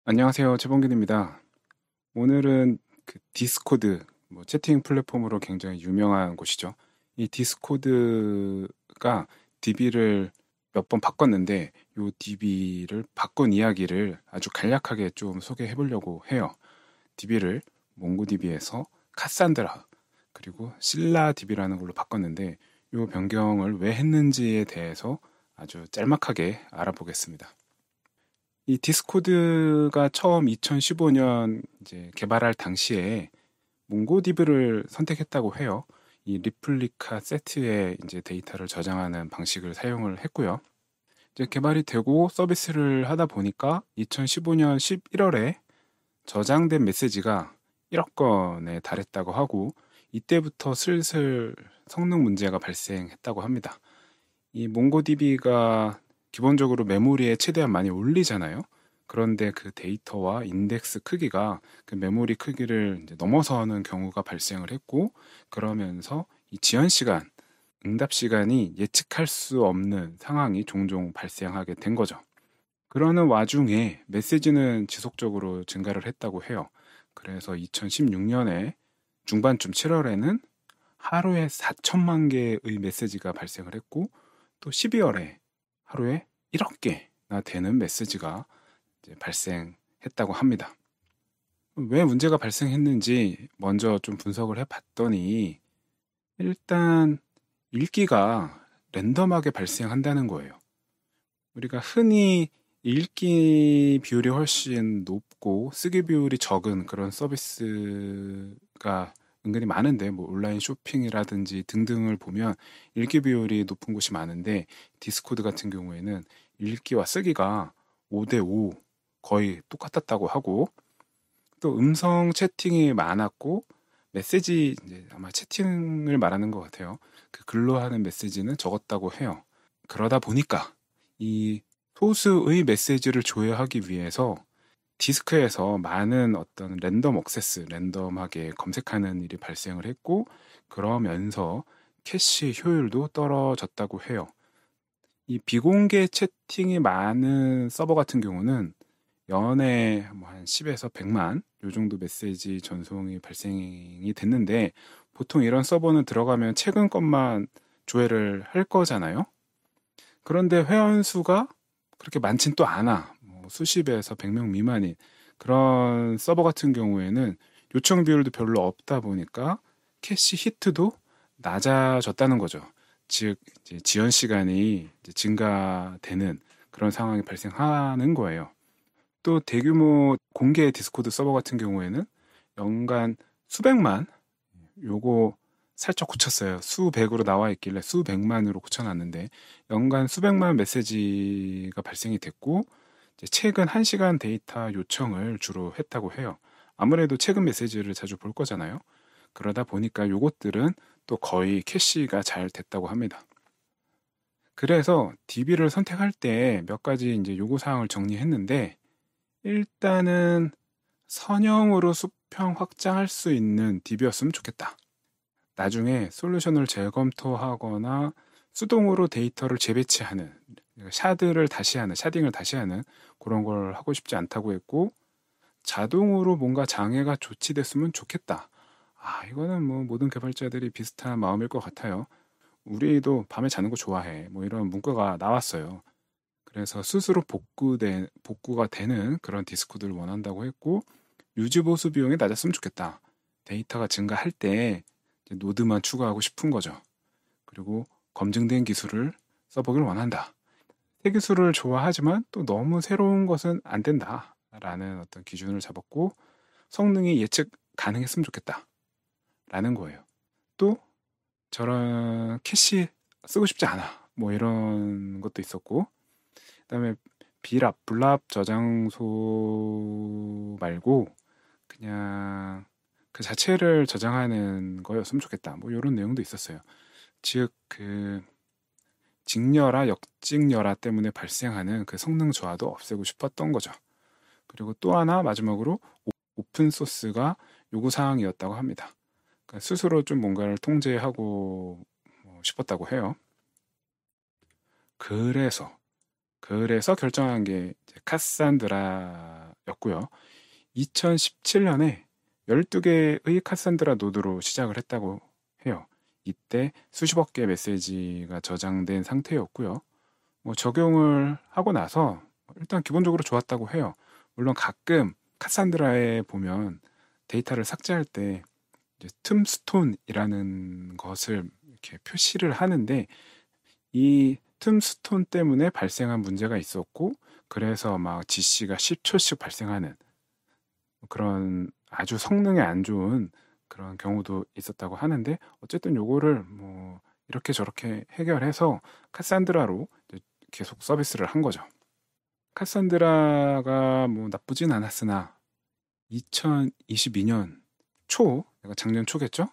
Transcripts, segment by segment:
안녕하세요. 최범균입니다. 오늘은 그 디스코드, 채팅 플랫폼으로 굉장히 유명한 곳이죠. 이 디스코드가 DB를 몇 번 바꿨는데, 이 DB를 바꾼 이야기를 아주 간략하게 좀 소개해 보려고 해요. DB를 몽고DB에서 카산드라, 그리고 신라DB라는 걸로 바꿨는데, 이 변경을 왜 했는지에 대해서 아주 짤막하게 알아보겠습니다. 이 디스코드가 처음 2015년 이제 개발할 당시에 몽고디브를 선택했다고 해요. 이 리플리카 세트에 이제 데이터를 저장하는 방식을 사용을 했고요. 이제 개발이 되고 서비스를 하다 보니까 2015년 11월에 저장된 메시지가 1억 건에 달했다고 하고, 이때부터 슬슬 성능 문제가 발생했다고 합니다. 이 몽고DB가 기본적으로 메모리에 최대한 많이 올리잖아요. 그런데 그 데이터와 인덱스 크기가 그 메모리 크기를 이제 넘어서는 경우가 발생을 했고, 그러면서 이 지연 시간, 응답 시간이 예측할 수 없는 상황이 종종 발생하게 된 거죠. 그러는 와중에 메시지는 지속적으로 증가를 했다고 해요. 그래서 2016년에 중반쯤 7월에는 하루에 4천만 개의 메시지가 발생을 했고, 또 12월에 하루에 1억 개나 되는 메시지가 이제 발생했다고 합니다. 왜 문제가 발생했는지 먼저 좀 분석을 해봤더니, 일단 읽기가 랜덤하게 발생한다는 거예요. 우리가 흔히 읽기 비율이 훨씬 높고 쓰기 비율이 적은 그런 서비스가 은근히 많은데, 온라인 쇼핑이라든지 등등을 보면 읽기 비율이 높은 곳이 많은데, 디스코드 같은 경우에는 읽기와 쓰기가 5대5 거의 똑같았다고 하고, 또 음성 채팅이 많았고, 메시지, 이제 아마 채팅을 말하는 것 같아요. 그 글로 하는 메시지는 적었다고 해요. 그러다 보니까 이 소수의 메시지를 조회하기 위해서 디스크에서 많은 어떤 랜덤 액세스, 랜덤하게 검색하는 일이 발생을 했고, 그러면서 캐시 효율도 떨어졌다고 해요. 이 비공개 채팅이 많은 서버 같은 경우는 연에 한 10에서 100만 요 정도 메시지 전송이 발생이 됐는데, 보통 이런 서버는 들어가면 최근 것만 조회를 할 거잖아요. 그런데 회원 수가 그렇게 많진 또 않아. 수십에서 100명 미만인 그런 서버 같은 경우에는 요청 비율도 별로 없다 보니까 캐시 히트도 낮아졌다는 거죠. 즉, 이제 지연 시간이 이제 증가되는 그런 상황이 발생하는 거예요. 또 대규모 공개 디스코드 서버 같은 경우에는 연간 수백만, 요거 살짝 고쳤어요. 수백으로 나와 있길래 수백만으로 고쳐놨는데, 연간 수백만 메시지가 발생이 됐고, 이제 최근 1시간 데이터 요청을 주로 했다고 해요. 아무래도 최근 메시지를 자주 볼 거잖아요. 그러다 보니까 요것들은 또 거의 캐시가 잘 됐다고 합니다. 그래서 DB를 선택할 때 몇 가지 이제 요구사항을 정리했는데, 일단은 선형으로 수평 확장할 수 있는 DB였으면 좋겠다. 나중에 솔루션을 재검토하거나 수동으로 데이터를 재배치하는, 샤드를 다시 하는, 샤딩을 다시 하는 그런 걸 하고 싶지 않다고 했고, 자동으로 뭔가 장애가 조치됐으면 좋겠다. 이거는 모든 개발자들이 비슷한 마음일 것 같아요. 우리도 밤에 자는 거 좋아해. 이런 문구가 나왔어요. 그래서 스스로 복구가 되는 그런 디스코드를 원한다고 했고, 유지 보수 비용이 낮았으면 좋겠다. 데이터가 증가할 때 이제 노드만 추가하고 싶은 거죠. 그리고 검증된 기술을 써보길 원한다. 새 기술을 좋아하지만 또 너무 새로운 것은 안 된다. 라는 어떤 기준을 잡았고, 성능이 예측 가능했으면 좋겠다. 라는 거예요. 또 저런 캐시 쓰고 싶지 않아. 이런 것도 있었고, 그다음에 불랍 저장소 말고 그냥 그 자체를 저장하는 거였으면 좋겠다. 이런 내용도 있었어요. 즉, 그 직렬화, 역직렬화 때문에 발생하는 그 성능 저하도 없애고 싶었던 거죠. 그리고 또 하나 마지막으로 오픈 소스가 요구 사항이었다고 합니다. 그러니까 스스로 좀 뭔가를 통제하고 싶었다고 해요. 그래서 결정한 게 이제 카산드라였어요. 였고요. 2017년에 12개의 카산드라 노드로 시작을 했다고 해요. 이때 수십억 개의 메시지가 저장된 상태였고요. 적용을 하고 나서 일단 기본적으로 좋았다고 해요. 물론 가끔 카산드라에 보면 데이터를 삭제할 때 이제 툼스톤이라는 것을 이렇게 표시를 하는데 이 툼스톤 때문에 발생한 문제가 있었고 그래서 막 GC가 10초씩 발생하는 그런 아주 성능이 안 좋은 그런 경우도 있었다고 하는데 어쨌든 요거를 뭐 이렇게 저렇게 해결해서 카산드라로 계속 서비스를 한 거죠. 카산드라가 뭐 나쁘진 않았으나 2022년 초, 내가 작년 초겠죠?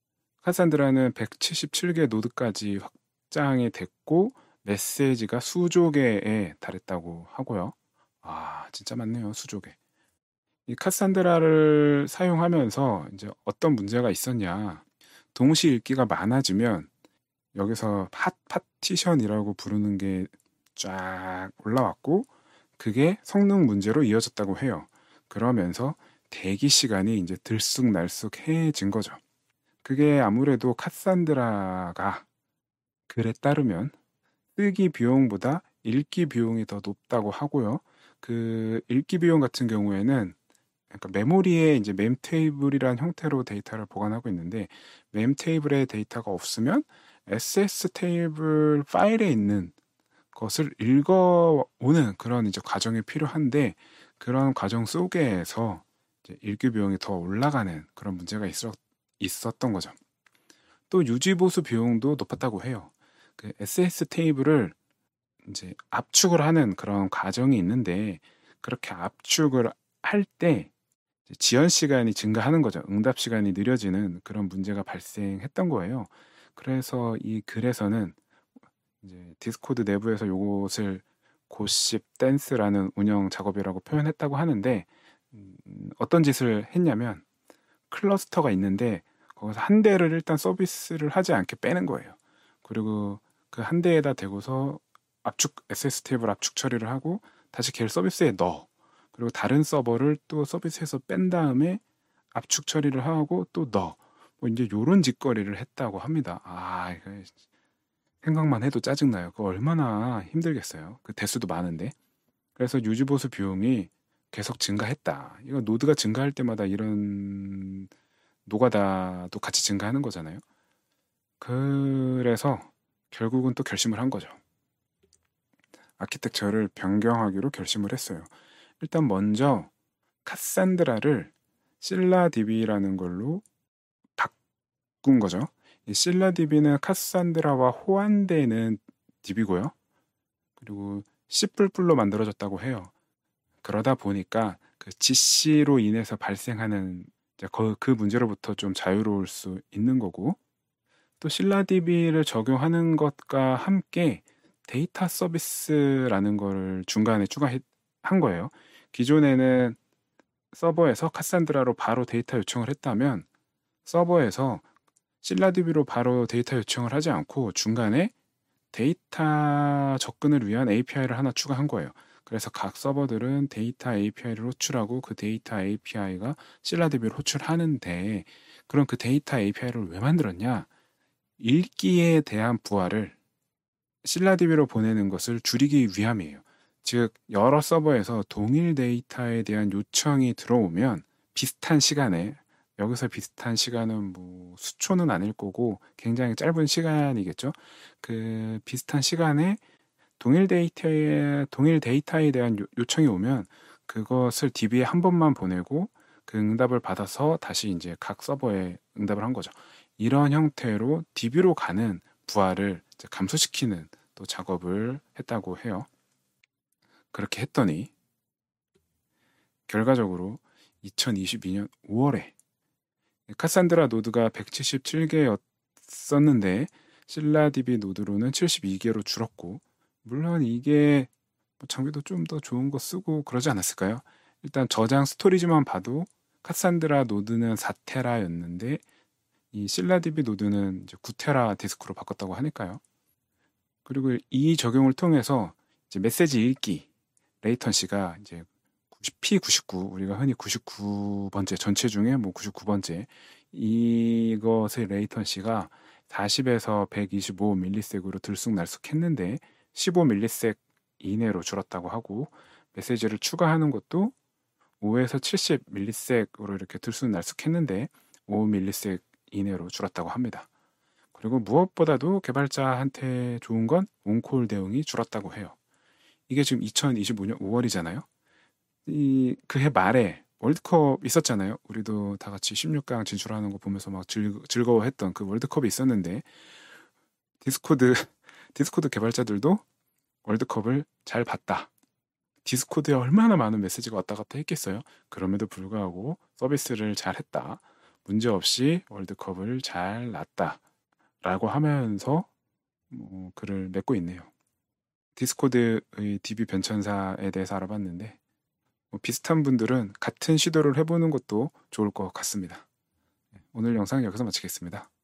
카산드라는 177개 노드까지 확장이 됐고 메시지가 수조 개에 달했다고 하고요. 아, 진짜 많네요, 수조 개. 이 카산드라를 사용하면서 이제 어떤 문제가 있었냐. 동시 읽기가 많아지면 여기서 핫 파티션이라고 부르는 게 쫙 올라왔고 그게 성능 문제로 이어졌다고 해요. 그러면서 대기 시간이 이제 들쑥날쑥해진 거죠. 그게 아무래도 카산드라가 글에 따르면 쓰기 비용보다 읽기 비용이 더 높다고 하고요. 그 읽기 비용 같은 경우에는 그러니까 메모리에 이제 멤 테이블이란 형태로 데이터를 보관하고 있는데 멤 테이블에 데이터가 없으면 SS 테이블 파일에 있는 것을 읽어오는 그런 이제 과정이 필요한데 그런 과정 속에서 이제 읽기 비용이 더 올라가는 그런 문제가 있었던 거죠. 또 유지 보수 비용도 높았다고 해요. 그 SS 테이블을 이제 압축을 하는 그런 과정이 있는데 그렇게 압축을 할 때 지연 시간이 증가하는 거죠. 응답 시간이 느려지는 그런 문제가 발생했던 거예요. 그래서 이 글에서는 이제 디스코드 내부에서 요것을 고십 댄스라는 운영 작업이라고 표현했다고 하는데 어떤 짓을 했냐면 클러스터가 있는데 거기서 한 대를 일단 서비스를 하지 않게 빼는 거예요. 그리고 그 한 대에다 대고서 압축 SS 테이블 압축 처리를 하고 다시 걔를 서비스에 넣어. 그리고 다른 서버를 또 서비스에서 뺀 다음에 압축 처리를 하고 또 넣어. 뭐 이제 요런 짓거리를 했다고 합니다. 아, 이거 생각만 해도 짜증나요. 그거 얼마나 힘들겠어요. 그 대수도 많은데. 그래서 유지보수 비용이 계속 증가했다. 이거 노드가 증가할 때마다 이런 노가다도 같이 증가하는 거잖아요. 그래서 결국은 또 결심을 한 거죠. 아키텍처를 변경하기로 결심을 했어요. 일단 먼저 카산드라를 실라DB라는 걸로 바꾼 거죠. 이 실라DB는 카산드라와 호환되는 DB고요. 그리고 C++로 만들어졌다고 해요. 그러다 보니까 그 GC로 인해서 발생하는 그 문제로부터 좀 자유로울 수 있는 거고 또 실라DB를 적용하는 것과 함께 데이터 서비스라는 걸 중간에 추가한 거예요. 기존에는 서버에서 카산드라로 바로 데이터 요청을 했다면 서버에서 실라DB로 바로 데이터 요청을 하지 않고 중간에 데이터 접근을 위한 API를 하나 추가한 거예요. 그래서 각 서버들은 데이터 API를 호출하고 그 데이터 API가 실라DB를 호출하는데 그럼 그 데이터 API를 왜 만들었냐? 읽기에 대한 부하를 실라DB로 보내는 것을 줄이기 위함이에요. 즉 여러 서버에서 동일 데이터에 대한 요청이 들어오면 비슷한 시간에 여기서 비슷한 시간은 뭐 수초는 아닐 거고 굉장히 짧은 시간이겠죠. 그 비슷한 시간에 동일 데이터에 대한 요청이 오면 그것을 DB에 한 번만 보내고 그 응답을 받아서 다시 이제 각 서버에 응답을 한 거죠. 이런 형태로 DB로 가는 부하를 감소시키는 또 작업을 했다고 해요. 그렇게 했더니 결과적으로 2022년 5월에 카산드라 노드가 177개였었는데 실라DB 노드로는 72개로 줄었고 물론 이게 장비도 좀 더 좋은 거 쓰고 그러지 않았을까요? 일단 저장 스토리지만 봐도 카산드라 노드는 4테라였는데 이 실라DB 노드는 이제 9테라 디스크로 바꿨다고 하니까요. 그리고 이 적용을 통해서 이제 메시지 읽기 레이턴시가 이제 P99 우리가 흔히 99번째 전체 중에 뭐 99번째 이것의 레이턴시가 40에서 125 밀리섹으로 들쑥날쑥했는데 15 밀리섹 이내로 줄었다고 하고 메시지를 추가하는 것도 5에서 70 밀리섹으로 이렇게 들쑥날쑥했는데 5 밀리섹 이내로 줄었다고 합니다. 그리고 무엇보다도 개발자한테 좋은 건 온콜 대응이 줄었다고 해요. 이게 지금 2025년 5월이잖아요. 이 그해 말에 월드컵 있었잖아요. 우리도 다 같이 16강 진출하는 거 보면서 막 즐거워했던 그 월드컵이 있었는데 디스코드 디스코드 개발자들도 월드컵을 잘 봤다. 디스코드에 얼마나 많은 메시지가 왔다 갔다 했겠어요. 그럼에도 불구하고 서비스를 잘 했다. 문제없이 월드컵을 잘 났다. 라고 하면서 글을 맺고 있네요. 디스코드의 DB 변천사에 대해서 알아봤는데 비슷한 분들은 같은 시도를 해보는 것도 좋을 것 같습니다. 오늘 영상 여기서 마치겠습니다.